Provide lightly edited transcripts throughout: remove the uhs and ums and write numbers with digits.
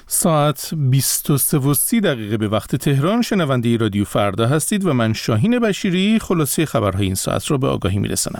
ساعت 23:30 به وقت تهران. شنونده رادیو فردا هستید و من شاهین بشیری خلاصه خبرهای این ساعت را به آگاهی میرسانم.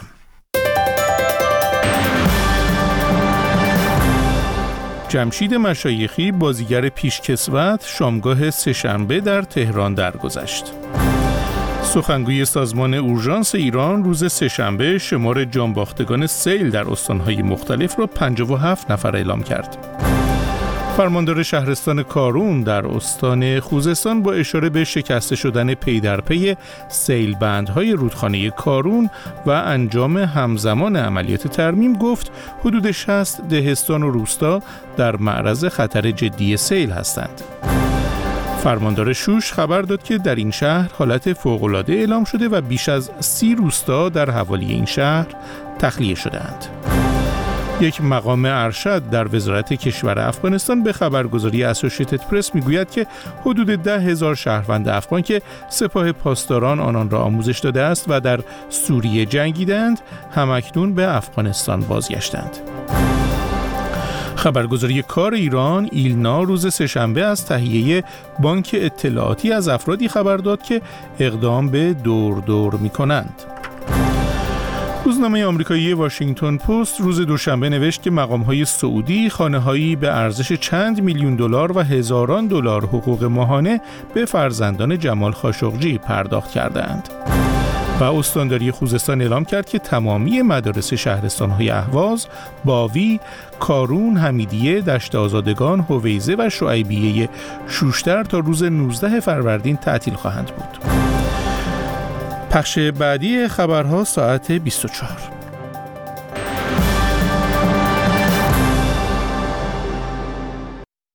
جمشید مشایخی بازیگر پیشکسوت شامگاه سه‌شنبه در تهران درگذشت. سخنگوی سازمان اورژانس ایران روز سه‌شنبه شمار جانباختگان سیل در استان‌های مختلف را 57 نفر اعلام کرد. فرماندار شهرستان کارون در استان خوزستان با اشاره به شکسته شدن پی در پی سیل بندهای رودخانه کارون و انجام همزمان عملیات ترمیم گفت حدود 60 دهستان و روستا در معرض خطر جدی سیل هستند. فرماندار شوش خبر داد که در این شهر حالت فوق‌العاده اعلام شده و بیش از 30 روستا در حوالی این شهر تخلیه شده‌اند. یک مقام ارشد در وزارت کشور افغانستان به خبرگزاری اسوسییتد پرس میگوید که حدود 10,000 شهروند افغان که سپاه پاسداران آنان را آموزش داده است و در سوریه جنگیدند همکنون به افغانستان بازگشتند. خبرگزاری کار ایران ایلنا روز سه‌شنبه از تهیه بانک اطلاعاتی از افرادی خبر داد که اقدام به دور می‌کنند. روزنامه آمریکایی واشنگتن پست روز دوشنبه نوشت که مقام‌های سعودی خانه‌هایی به ارزش چند میلیون دلار و هزاران دلار حقوق ماهانه به فرزندان جمال خاشقجی پرداخت کردند. و استانداری خوزستان اعلام کرد که تمامی مدارس شهرستان‌های اهواز، باوی، کارون، حمیدیه، دشت آزادگان، هویزه و شعیبیه شوشتر تا روز 19 فروردین تعطیل خواهند بود. پخش بعدی خبرها ساعت 24.